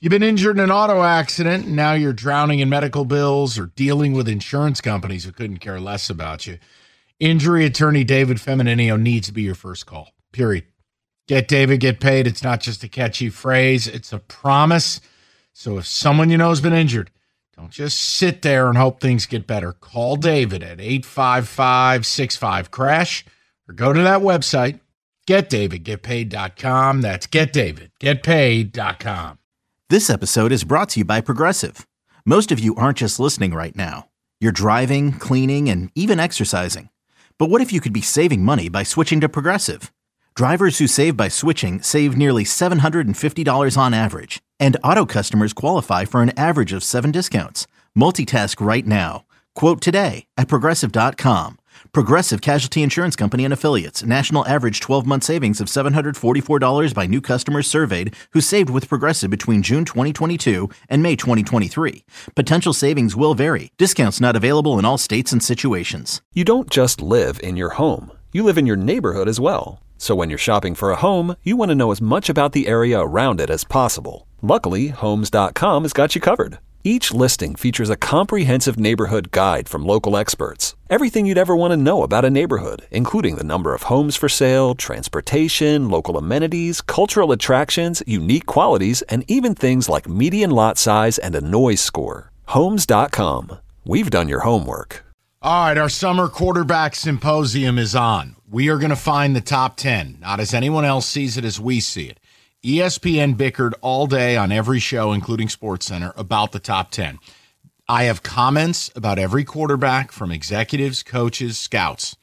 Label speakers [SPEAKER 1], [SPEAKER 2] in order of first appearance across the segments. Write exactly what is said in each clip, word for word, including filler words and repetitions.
[SPEAKER 1] You've been injured in an auto accident, and now you're drowning in medical bills or dealing with insurance companies who couldn't care less about you. Injury attorney David Femininio needs to be your first call, period. Get David, get paid. It's not just a catchy phrase. It's a promise. So if someone you know has been injured, don't just sit there and hope things get better. Call David at eight five five, six five, crash or go to that website, get david get paid dot com. That's get david get paid dot com.
[SPEAKER 2] This episode is brought to you by Progressive. Most of you aren't just listening right now. You're driving, cleaning, and even exercising. But what if you could be saving money by switching to Progressive? Drivers who save by switching save nearly seven hundred fifty dollars on average. And auto customers qualify for an average of seven discounts. Multitask right now. Quote today at progressive dot com. Progressive Casualty Insurance Company and Affiliates. National average twelve-month savings of seven hundred forty-four dollars by new customers surveyed who saved with Progressive between June twenty twenty-two and May twenty twenty-three. Potential savings will vary. Discounts not available in all states and situations.
[SPEAKER 3] You don't just live in your home. You live in your neighborhood as well. So when you're shopping for a home, you want to know as much about the area around it as possible. Luckily, Homes dot com has got you covered. Each listing features a comprehensive neighborhood guide from local experts. Everything you'd ever want to know about a neighborhood, including the number of homes for sale, transportation, local amenities, cultural attractions, unique qualities, and even things like median lot size and a noise score. Homes dot com. We've done your homework.
[SPEAKER 1] All right, our summer quarterback symposium is on. We are going to find the top ten, not as anyone else sees it, as we see it. E S P N bickered all day on every show, including SportsCenter, about the top ten. I have comments about every quarterback from executives, coaches, scouts.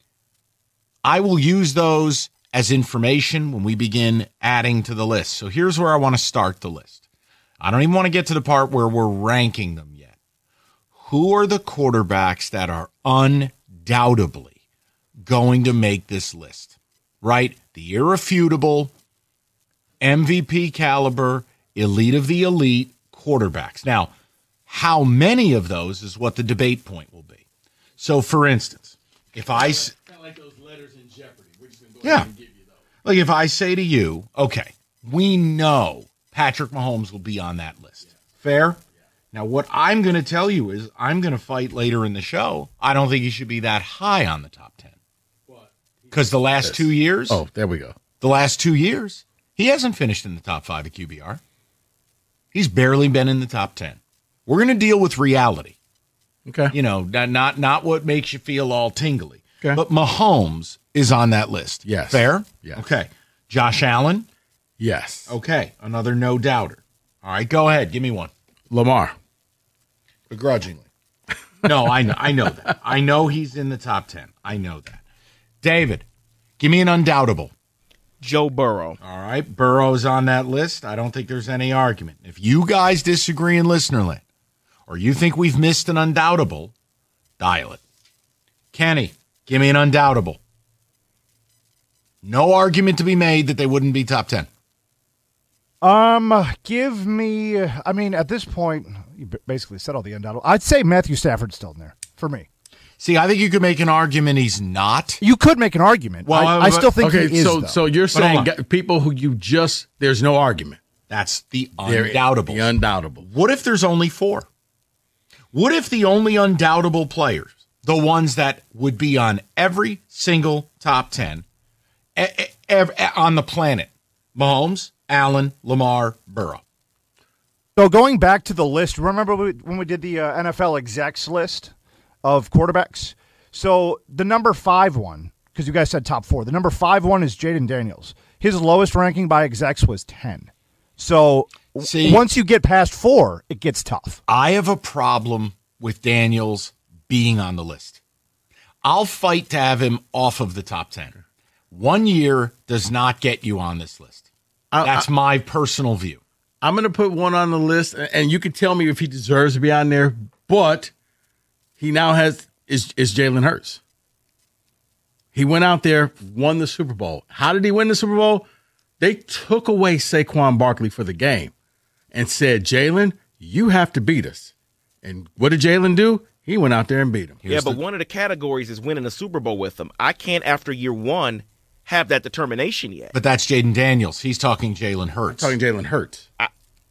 [SPEAKER 1] I will use those as information when we begin adding to the list. So here's where I want to start the list. I don't even want to get to the part where we're ranking them yet. Who are the quarterbacks that are undoubtedly going to make this list? Right? The irrefutable M V P caliber, elite of the elite quarterbacks. Now, how many of those is what the debate point will be. So, for instance, if I... Kind of like those letters in Jeopardy. We're just going to go yeah. ahead and give you those. Like if I say to you, okay, we know Patrick Mahomes will be on that list. Yeah. Fair? Yeah. Now, what I'm going to tell you is I'm going to fight later in the show. I don't think he should be that high on the top ten. Because the last yes. two years...
[SPEAKER 4] Oh, there we go.
[SPEAKER 1] The last two years... He hasn't finished in the top five at Q B R. He's barely been in the top ten. We're going to deal with reality.
[SPEAKER 4] Okay.
[SPEAKER 1] You know, not, not not what makes you feel all tingly.
[SPEAKER 4] Okay.
[SPEAKER 1] But Mahomes is on that list.
[SPEAKER 4] Yes.
[SPEAKER 1] Fair?
[SPEAKER 4] Yes.
[SPEAKER 1] Okay. Josh Allen?
[SPEAKER 4] Yes.
[SPEAKER 1] Okay. Another no-doubter. All right, go ahead. Give me one.
[SPEAKER 4] Lamar.
[SPEAKER 1] Begrudgingly. No, I know, I know that. I know he's in the top ten. I know that. David, give me an undoubtable.
[SPEAKER 5] Joe Burrow.
[SPEAKER 1] All right, Burrow's on that list. I don't think there's any argument. If you guys disagree in Listenerland, or you think we've missed an undoubtable, dial it. Kenny, give me an undoubtable. No argument to be made that they wouldn't be top ten.
[SPEAKER 6] Um, give me, I mean, at this point, you basically said all the undoubtable. I'd say Matthew Stafford's still in there for me.
[SPEAKER 1] See, I think you could make an argument he's not.
[SPEAKER 6] You could make an argument. Well, I, I still think
[SPEAKER 4] okay,
[SPEAKER 6] he is,
[SPEAKER 4] so,
[SPEAKER 6] though.
[SPEAKER 4] so you're saying people who you just, there's no argument.
[SPEAKER 1] That's the undoubtable.
[SPEAKER 4] The undoubtable.
[SPEAKER 1] What if there's only four? What if the only undoubtable players, the ones that would be on every single top ten e- e- on the planet, Mahomes, Allen, Lamar, Burrow?
[SPEAKER 6] So going back to the list, remember when we did the uh, N F L execs list of quarterbacks? So the number five one, because you guys said top four, the number five one is Jaden Daniels. His lowest ranking by execs was ten. So See, once you get past four, it gets tough.
[SPEAKER 1] I have a problem with Daniels being on the list. I'll fight to have him off of the top ten. One year does not get you on this list. That's I, I, my personal view.
[SPEAKER 4] I'm going to put one on the list, and you can tell me if he deserves to be on there, but he now has is, is Jalen Hurts. He went out there, won the Super Bowl. How did he win the Super Bowl? They took away Saquon Barkley for the game and said, Jalen, you have to beat us. And what did Jalen do? He went out there and beat him.
[SPEAKER 5] Here's yeah, but the- one of the categories is winning a Super Bowl with them. I can't, after year one, have that determination yet.
[SPEAKER 1] But that's Jaden Daniels. He's talking Jalen Hurts.
[SPEAKER 4] I'm talking Jalen Hurts.
[SPEAKER 5] I,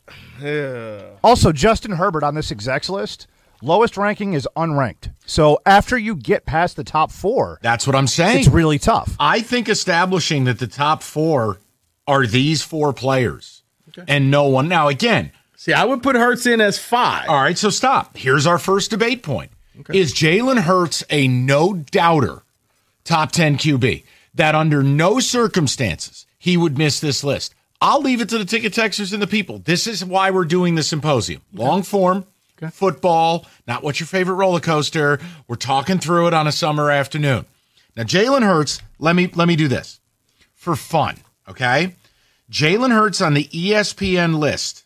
[SPEAKER 5] Yeah.
[SPEAKER 6] Also, Justin Herbert on this execs list, lowest ranking is unranked. So after you get past the top four,
[SPEAKER 1] That's what I'm saying.
[SPEAKER 6] it's really tough.
[SPEAKER 1] I think establishing that the top four are these four players and no one. Now, again,
[SPEAKER 4] See, I would put Hurts in as five.
[SPEAKER 1] all right, so stop. Here's our first debate point. Is Jalen Hurts a no-doubter top ten Q B that under no circumstances he would miss this list? I'll leave it to the ticket texters and the people. This is why we're doing the symposium. Long form, okay. Football, not what's your favorite roller coaster. We're talking through it on a summer afternoon. Now, Jalen Hurts, let me let me do this for fun, okay? Jalen Hurts on the E S P N list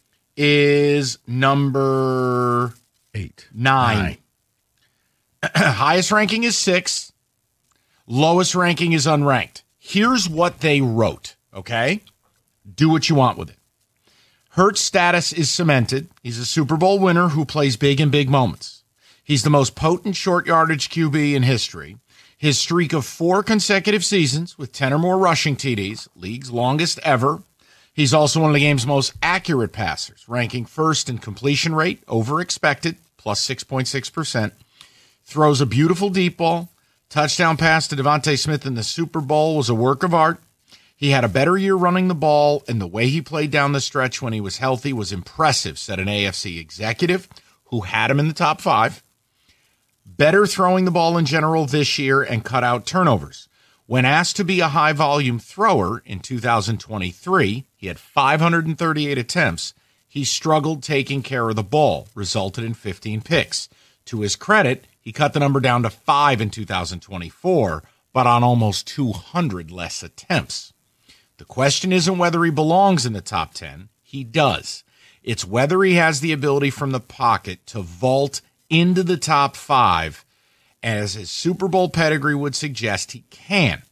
[SPEAKER 1] is number
[SPEAKER 4] Eight.
[SPEAKER 1] nine.
[SPEAKER 4] Nine.
[SPEAKER 1] Highest ranking is six. Lowest ranking is unranked. Here's what they wrote, okay? Do what you want with it. Hurts' status is cemented. He's a Super Bowl winner who plays big in big moments. He's the most potent short yardage Q B in history. His streak of four consecutive seasons with ten or more rushing T Ds, league's longest ever. He's also one of the game's most accurate passers, ranking first in completion rate over expected, plus six point six percent. Throws a beautiful deep ball. Touchdown pass to Devontae Smith in the Super Bowl was a work of art. He had a better year running the ball, and the way he played down the stretch when he was healthy was impressive, said an A F C executive who had him in the top five. Better throwing the ball in general this year and cut out turnovers. When asked to be a high-volume thrower in two thousand twenty-three, he had five hundred thirty-eight attempts. He struggled taking care of the ball, resulted in fifteen picks. To his credit, he cut the number down to five in two thousand twenty-four, but on almost two hundred less attempts. The question isn't whether he belongs in the top ten. He does. It's whether he has the ability from the pocket to vault into the top five, as his Super Bowl pedigree would suggest he can.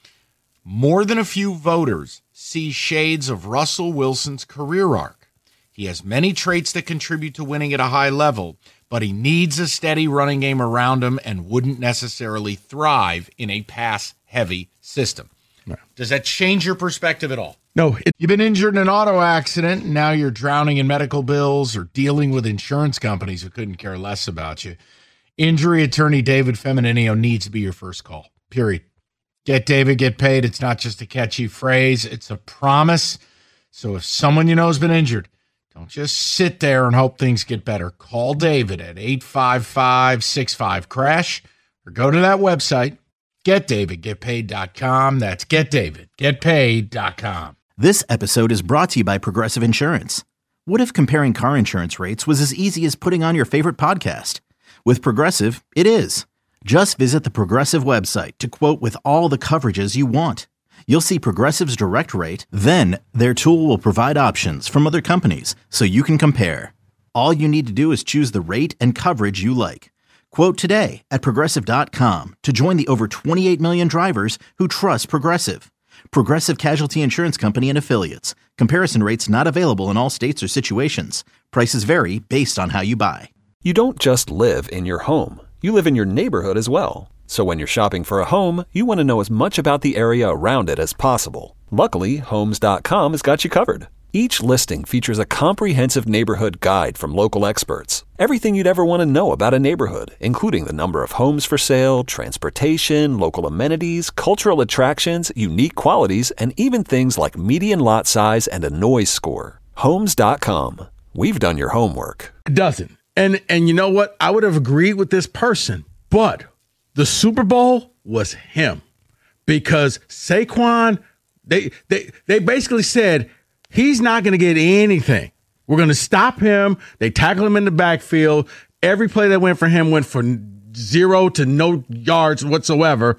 [SPEAKER 1] More than a few voters see shades of Russell Wilson's career arc. He has many traits that contribute to winning at a high level, but he needs a steady running game around him and wouldn't necessarily thrive in a pass-heavy system. No. Does that change your perspective at all?
[SPEAKER 4] No. It,
[SPEAKER 1] You've been injured in an auto accident, and now you're drowning in medical bills or dealing with insurance companies who couldn't care less about you. Injury attorney David Femininio needs to be your first call, period. Get David, get paid. It's not just a catchy phrase. It's a promise. So if someone you know has been injured, don't just sit there and hope things get better. Call David at eight five five, six five, crash or go to that website, get david get paid dot com. That's get david get paid dot com.
[SPEAKER 2] This episode is brought to you by Progressive Insurance. What if comparing car insurance rates was as easy as putting on your favorite podcast? With Progressive, it is. Just visit the Progressive website to quote with all the coverages you want. You'll see Progressive's direct rate, then their tool will provide options from other companies so you can compare. All you need to do is choose the rate and coverage you like. Quote today at Progressive dot com to join the over twenty-eight million drivers who trust Progressive. Progressive Casualty Insurance Company and Affiliates. Comparison rates not available in all states or situations. Prices vary based on how you buy.
[SPEAKER 3] You don't just live in your home. You live in your neighborhood as well. So when you're shopping for a home, you want to know as much about the area around it as possible. Luckily, Homes dot com has got you covered. Each listing features a comprehensive neighborhood guide from local experts. Everything you'd ever want to know about a neighborhood, including the number of homes for sale, transportation, local amenities, cultural attractions, unique qualities, and even things like median lot size and a noise score. Homes dot com. We've done your homework.
[SPEAKER 4] it doesn't. And and you know what? I would have agreed with this person, but the Super Bowl was him, because Saquon, they they they basically said he's not going to get anything. We're going to stop him. They tackle him in the backfield. Every play that went for him went for zero to no yards whatsoever.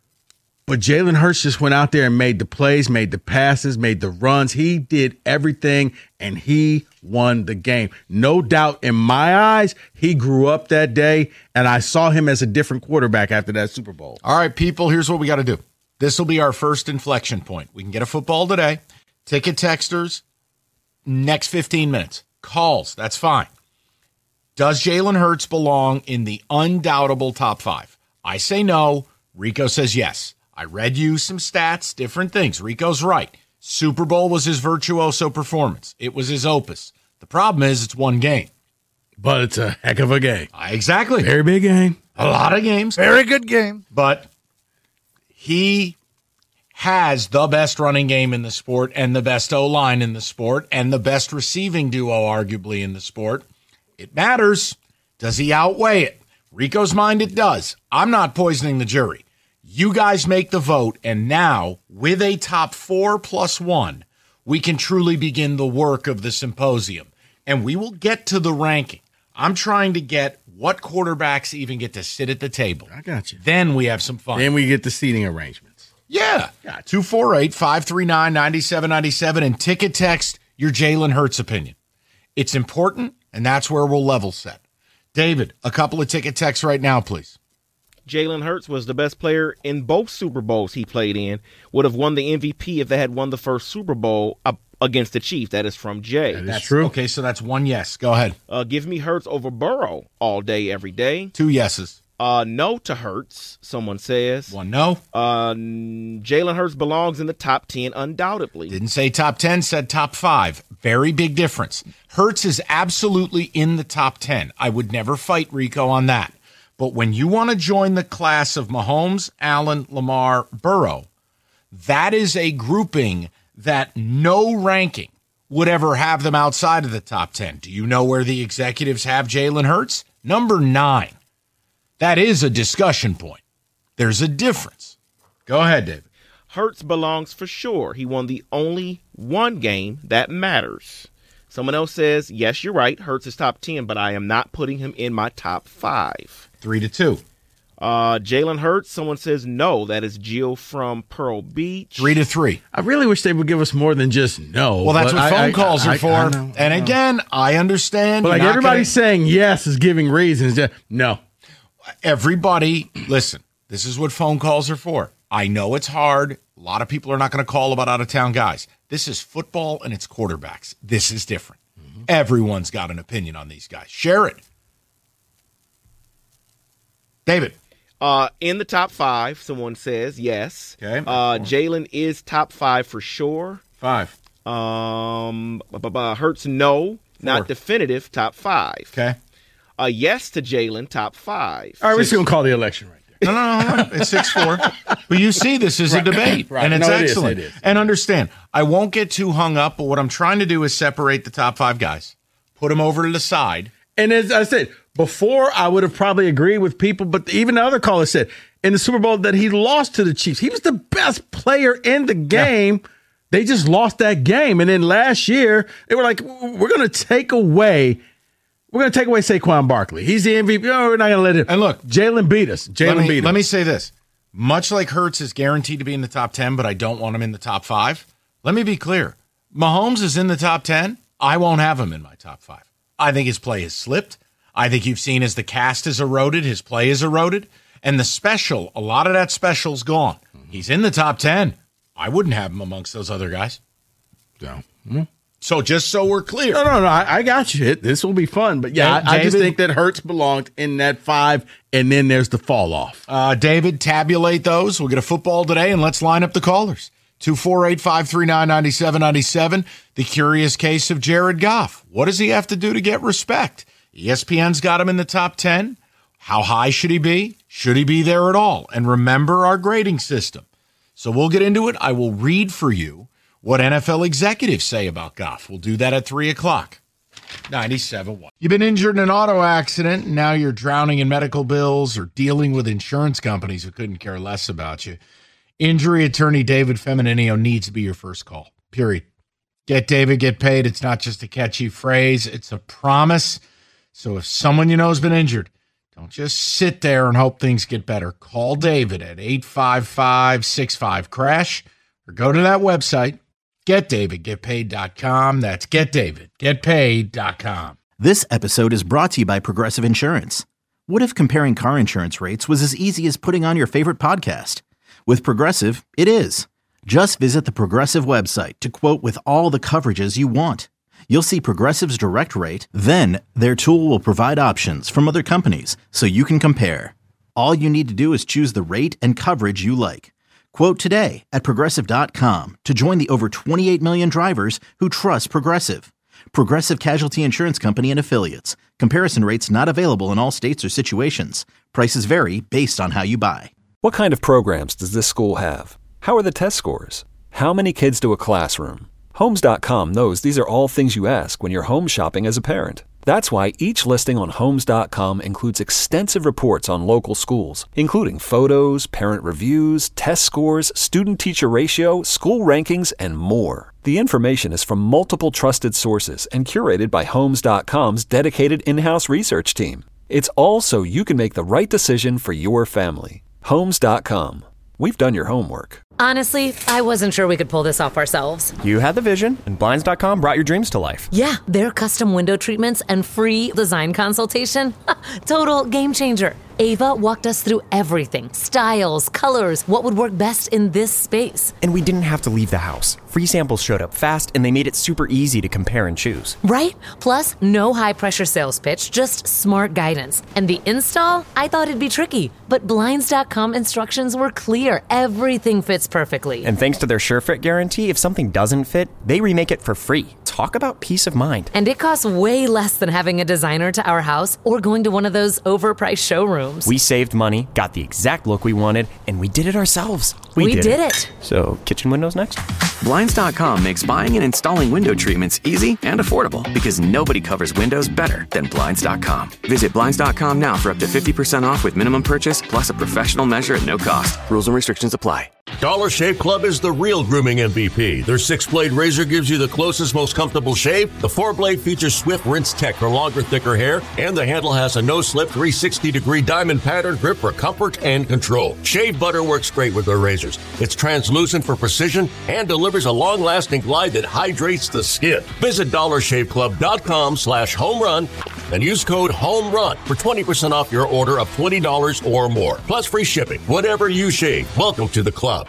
[SPEAKER 4] But Jalen Hurts just went out there and made the plays, made the passes, made the runs. He did everything, and he won the game. No doubt in my eyes, he grew up that day, and I saw him as a different quarterback after that Super Bowl.
[SPEAKER 1] All right, people, here's what we got to do. This will be our first inflection point. We can get a football today. Ticket texters, next fifteen minutes. Calls, that's fine. Does Jalen Hurts belong in the undoubtable top five? I say no. Rico says yes. I read you some stats, different things. Rico's right. Super Bowl was his virtuoso performance. It was his opus. The problem is it's one game.
[SPEAKER 4] But it's a heck of a game.
[SPEAKER 1] Uh, exactly.
[SPEAKER 4] Very big game.
[SPEAKER 1] A lot of games.
[SPEAKER 6] Very good game.
[SPEAKER 1] But he has the best running game in the sport and the best O-line in the sport and the best receiving duo, arguably, in the sport. It matters. Does he outweigh it? Rico's mind, it does. I'm not poisoning the jury. You guys make the vote, and now, with a top four plus one, we can truly begin the work of the symposium. And we will get to the ranking. I'm trying to get what quarterbacks even get to sit at the table.
[SPEAKER 4] I got you.
[SPEAKER 1] Then we have some fun.
[SPEAKER 4] Then we get the seating arrangements.
[SPEAKER 1] Yeah. two four eight, five three nine, nine seven nine seven and ticket text your Jalen Hurts opinion. It's important, and that's where we'll level set. David, a couple of ticket texts right now, please.
[SPEAKER 5] Jalen Hurts was the best player in both Super Bowls he played in, would have won the M V P if they had won the first Super Bowl uh, against the Chiefs. That is from Jay.
[SPEAKER 4] That is
[SPEAKER 1] That's
[SPEAKER 4] true.
[SPEAKER 1] Okay, so that's one yes. Go ahead.
[SPEAKER 5] Uh, give me Hurts over Burrow all day, every day.
[SPEAKER 1] Two yeses.
[SPEAKER 5] Uh, no to Hurts, someone says.
[SPEAKER 1] One no.
[SPEAKER 5] Uh, Jalen Hurts belongs in the top ten, undoubtedly.
[SPEAKER 1] Didn't say top ten, said top five. Very big difference. Hurts is absolutely in the top ten. I would never fight Rico on that. But when you want to join the class of Mahomes, Allen, Lamar, Burrow, that is a grouping that no ranking would ever have them outside of the top ten. Do you know where the executives have Jalen Hurts? Number nine. That is a discussion point. There's a difference. Go ahead, David.
[SPEAKER 5] Hurts belongs for sure. He won the only one game that matters. Someone else says, yes, you're right. Hurts is top ten, but I am not putting him in my top five.
[SPEAKER 1] Three to two.
[SPEAKER 5] Uh, Jalen Hurts, someone says no. That is Gio from Pearl Beach.
[SPEAKER 1] Three to three.
[SPEAKER 4] I really wish they would give us more than just no.
[SPEAKER 1] Well, that's
[SPEAKER 4] but
[SPEAKER 1] what
[SPEAKER 4] I-
[SPEAKER 1] phone
[SPEAKER 4] I-
[SPEAKER 1] calls
[SPEAKER 4] I-
[SPEAKER 1] are
[SPEAKER 4] I-
[SPEAKER 1] for.
[SPEAKER 4] I know, I
[SPEAKER 1] and
[SPEAKER 4] know.
[SPEAKER 1] again, I understand.
[SPEAKER 4] But
[SPEAKER 1] You're
[SPEAKER 4] like
[SPEAKER 1] not
[SPEAKER 4] everybody's
[SPEAKER 1] gonna-
[SPEAKER 4] saying yes is giving reasons. Just, no.
[SPEAKER 1] Everybody, listen, this is what phone calls are for. I know it's hard. A lot of people are not going to call about out-of-town guys. This is football and it's quarterbacks. This is different. Mm-hmm. Everyone's got an opinion on these guys. Share it. David.
[SPEAKER 5] Uh, in the top five, someone says yes.
[SPEAKER 1] Okay.
[SPEAKER 5] Uh, Jalen is top five for sure.
[SPEAKER 1] Five.
[SPEAKER 5] Um, bu- bu- bu- Hurts, no. Not definitive, top five.
[SPEAKER 1] Okay.
[SPEAKER 5] Uh, yes to Jalen, top five.
[SPEAKER 4] All right, we're just going to call the election right there.
[SPEAKER 1] No, no, no, no. It's six four. But you see, this is a debate,
[SPEAKER 4] Right.
[SPEAKER 1] and it's
[SPEAKER 4] No, it is,
[SPEAKER 1] excellent.
[SPEAKER 4] it is.
[SPEAKER 1] And understand, I won't get too hung up, but what I'm trying to do is separate the top five guys, put them over to the side.
[SPEAKER 4] And as I said, before I would have probably agreed with people, but even the other caller said in the Super Bowl that he lost to the Chiefs. He was the best player in the game. Yeah. They just lost that game. And then last year, they were like, we're going to take away We're going to take away Saquon Barkley. He's the M V P. Oh, we're not going to let him.
[SPEAKER 1] And look,
[SPEAKER 4] Jalen beat us. Jalen beat us.
[SPEAKER 1] Let me say this. Much like Hurts is guaranteed to be in the top ten, but I don't want him in the top five, let me be clear. Mahomes is in the top ten. I won't have him in my top five. I think his play has slipped. I think you've seen as the cast is eroded, his play is eroded. And the special, a lot of that special's gone. Mm-hmm. He's in the top ten. I wouldn't have him amongst those other guys.
[SPEAKER 4] No. Mm-hmm.
[SPEAKER 1] So just so we're clear.
[SPEAKER 4] No, no, no. I, I got you. This will be fun. But yeah,
[SPEAKER 1] David,
[SPEAKER 4] I, I just think that Hurts belonged in that five, and then there's the fall off.
[SPEAKER 1] Uh, David, tabulate those. We'll get a football today, and let's line up the callers. two four eight, five three nine, nine seven nine seven. The curious case of Jared Goff. What does he have to do to get respect? E S P N's got him in the top ten. How high should he be? Should he be there at all? And remember our grading system. So we'll get into it. I will read for you what N F L executives say about Goff. We'll do that at three o'clock. ninety-seven point one. You've been injured in an auto accident, and now you're drowning in medical bills or dealing with insurance companies who couldn't care less about you. Injury attorney David Femininio needs to be your first call, period. Get David, get paid. It's not just a catchy phrase. It's a promise. So if someone you know has been injured, don't just sit there and hope things get better. Call David at eight five five, six five, crash or go to that website, get david get paid dot com. That's get david get paid dot com.
[SPEAKER 2] This episode is brought to you by Progressive Insurance. What if comparing car insurance rates was as easy as putting on your favorite podcast? With Progressive, it is. Just visit the Progressive website to quote with all the coverages you want. You'll see Progressive's direct rate, then their tool will provide options from other companies so you can compare. All you need to do is choose the rate and coverage you like. Quote today at Progressive dot com to join the over twenty-eight million drivers who trust Progressive. Progressive Casualty Insurance Company and Affiliates. Comparison rates not available in all states or situations. Prices vary based on how you buy.
[SPEAKER 3] What kind of programs does this school have? How are the test scores? How many kids do a classroom? Homes dot com knows these are all things you ask when you're home shopping as a parent. That's why each listing on Homes dot com includes extensive reports on local schools, including photos, parent reviews, test scores, student-teacher ratio, school rankings, and more. The information is from multiple trusted sources and curated by Homes dot com's dedicated in-house research team. It's all so you can make the right decision for your family. Homes dot com. We've done your homework.
[SPEAKER 7] Honestly, I wasn't sure we could pull this off ourselves.
[SPEAKER 8] You had the vision, and Blinds dot com brought your dreams to life.
[SPEAKER 7] Yeah, their custom window treatments and free design consultation. Total game changer. Ava walked us through everything. Styles, colors, what would work best in this space.
[SPEAKER 8] And we didn't have to leave the house. Free samples showed up fast, and they made it super easy to compare and choose.
[SPEAKER 7] Right? Plus, no high-pressure sales pitch, just smart guidance. And the install? I thought it'd be tricky. But Blinds dot com instructions were clear. Everything fits perfectly.
[SPEAKER 8] And thanks to their SureFit guarantee, if something doesn't fit, they remake it for free. Talk about peace of mind.
[SPEAKER 7] And it costs way less than having a designer to our house or going to one of those overpriced showrooms.
[SPEAKER 8] We saved money, got the exact look we wanted, and we did it ourselves.
[SPEAKER 7] We, we did, did it. it.
[SPEAKER 8] So, kitchen windows next?
[SPEAKER 9] Blinds dot com makes buying and installing window treatments easy and affordable because nobody covers windows better than Blinds dot com. Visit Blinds dot com now for up to fifty percent off with minimum purchase plus a professional measure at no cost. Rules and restrictions apply.
[SPEAKER 10] Dollar Shave Club is the real grooming M V P. Their six-blade razor gives you the closest, most comfortable shave. The four-blade features swift rinse tech for longer, thicker hair. And the handle has a no-slip three hundred sixty degree diamond pattern grip for comfort and control. Shave butter works great with their razors. It's translucent for precision and delivers a long-lasting glide that hydrates the skin. Visit dollar shave club dot com slash home run and use code HOMERUN for twenty percent off your order of twenty dollars or more. Plus free shipping. Whatever you shave, welcome to the club.